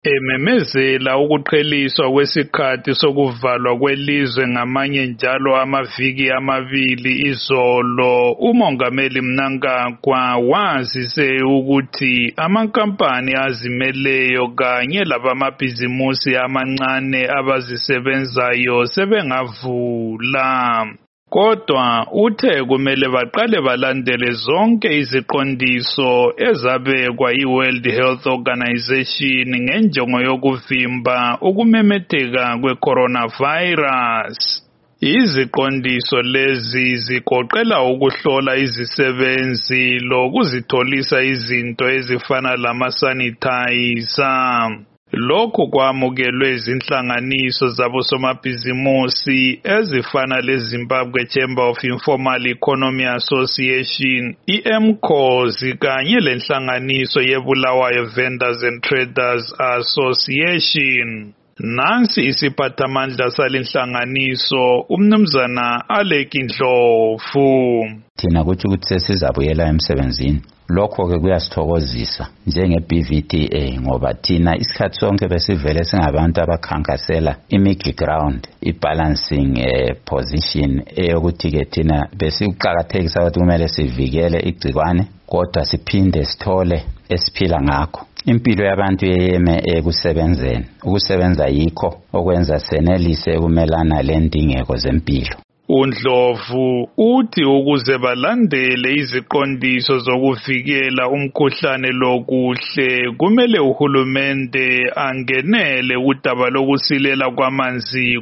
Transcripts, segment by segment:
Ememezela ukuqheliswa kwesikhathi sokuvalwa kwelizwe ngamanye njalo amaviki amabili izolo, uMongameli Mnangagwa wazise ukuthi amankampani azimeleyo kanye labamabhizimusi amancane abazisebenzayo sebengavula. Kodwa uthe kumele baqale balandele zonke iziqondiso ezabekwa iWorld Health Organization ngenjongo yokuvimba ukumemetheka kwe-coronavirus. Iziqondiso lezi zigoqela ukuhlola izisebenzi lokuzitholisa izinto ezifana lama-sanitizer. Lokhu kwamukelwe izinhlanganiso zabosomabhizimusi ezifana leZimbabwe Chamber of Informal Economy Association, iMCOS, kanye lenhlanganiso yeBulawayo Vendors and Traders Association. Nansi isiphathamandla salenhlanganiso umnumzana Alec Ndlovu. Thina kuthi sesizabuyela emsebenzini. Lokho ke kuyasithokozisa njenge-BVDA ngoba thina isikhathi sonke besivele singabantu abakhankasela i-middle ground, i-balancing position eyokuthi ke thina besikuqakathekisa ukuthi kumele sivikele igcikwane kodwa siphinde sithole esiphila ngakho. Impilo yabantu yeyeme ekusebenzeni. Ukusebenza yikho okwenza senelise ukumelana lendingeko zempilo. uNdlovu uthi ukuze balandele iziqondiso zokuvikela umkhuhlane lokuhle kumele uhulumende angenele udaba lokusilela kwamanzi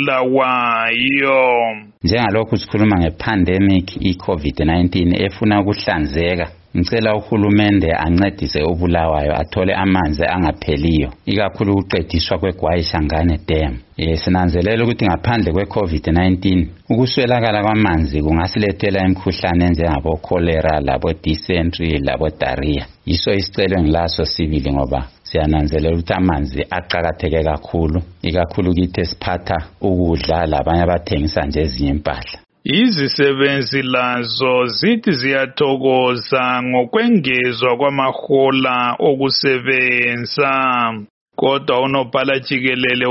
koBulawayo. Njengalokhu sikhuluma ngepandemic i-COVID-19 efuna ukuhlanzeka, ngicela uhulumende ancedise uBulawayo athole amanzi angapheliyo, ikakhulu ukuqediswa kweGwayishangane Dam. Sinanzelela ukuthi ngaphandle kwe-COVID-19 ukuswelakala kwamanzi kungasilethela imikhuhlane enjengabo cholera, labo dysentery, labo diarrhea. Yiso isicelo engilaso sibili ngoba siyananzelela ukuthi amanzi aqakatheke kakhulu, ikakhulu kithi esiphatha ukudla labanye abathengisa nje ezinye impahla. Izisebenzi lazo zithi ziyathokoza ngokwengezwa kwamahola okusebenza. Kodwa unobhala jikelele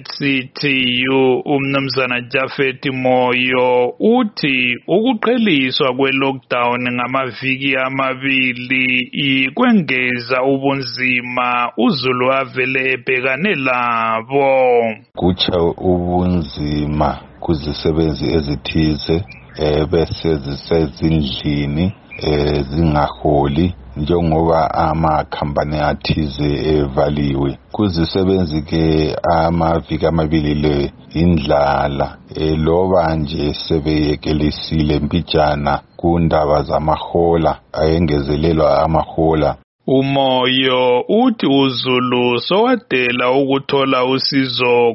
we-ZCTU umnumzana Japhet Moyo uthi ukuqheliswa kwe-lockdown ngamaviki amabili ikwengeza ubunzima uZulu avele ebhekane labo. Kutsha ubunzima kuzisebenzi ezithize bese zisezindlini zingaholi njengoba amakhampani athize evaliwe. Kuzisebenzi ke amaviki amabili le indlala loba nje sebeyekelisile mbijana kundaba zamahola ayengezelelwa amahola. Umoyo uthi uZulu sowadela ukuthola usizo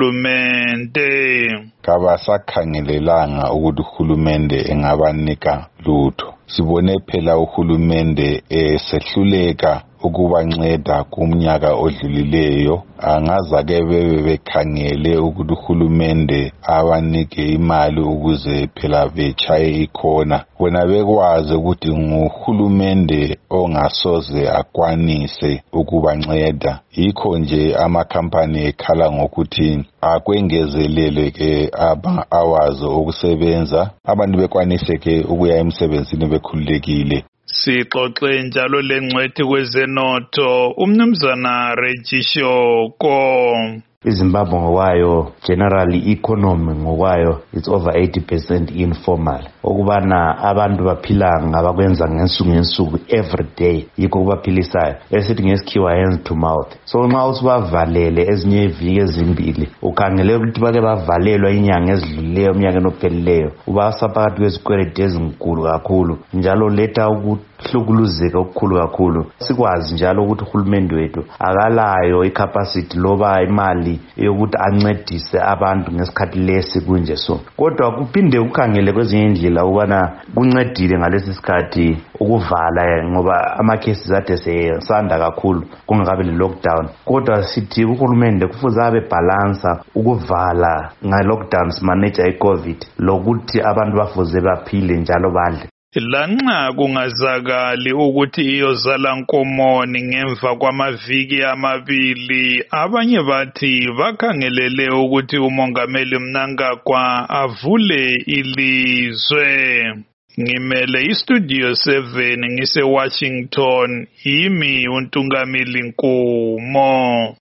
kuhulumende. Kabasakhangelelanga ukuthi uhulumende engabanika lutho. Sibone phela uhulumende sehluleka ukubanceda kumnyaka odlulileyo. Angazake bebe bekhangele ukuthi uhulumende abanike imali ukuze phela bechaye ikhona. Wena bekwazi ukuthi nguhulumende ongasoze akwanise ukubanceda. Yikho nje amakhampani ekhala ngokuthi akwengezelele ke awazi okusebenza. Abantu bekwanise ke ukuya emsebenzini bekhululekile. Sixoxe njalo lengcwethi kwezenotho umnumzana Regishoko. iZimbabwe ngokwayo generally economy ngokwayo it's over 80% informal, okubana abantu baphila ngabakwenza ngensuku every day, yikho kubaphilisayo esithi ngesikhiwa hands to mouth. So nxa usibavalele ezinye iviki ezimbili ukhangele ukuthi bake bavalelwa inyanga ezidlulileyo umnyaka ophelileyo, ubasa phakathi kwezikweleti ezinkulu kakhulu njalo letha ukuhlukuluzeka okukhulu kakhulu. Sikwazi njalo ukuthi uhulumende wethu akalayo icapacity loba imali yokuthi ancedise abantu ngesikhathi lesi kunje so. Kodwa kuphinde kukhangele kwezinye indlela ukubana kuncedile ngalesi sikhathi ukuvala ngoba ama-cases ade sesanda kakhulu kungakabe le-lockdown. Kodwa sithi uhulumende kufuze abe balansa ukuvala nge-lockdown simanage i-COVID lokuthi abantu bafuze baphile njalo badle. lanxa kungazakali ukuthi iyozala nkomoni ngemva kwamaviki 2, abanye bathi bakhangelele ukuthi umongameli Mnangagwa avule ilizwe. Ngimele istudio 7 ngise Washington, yimi uNtungamili Nkumo.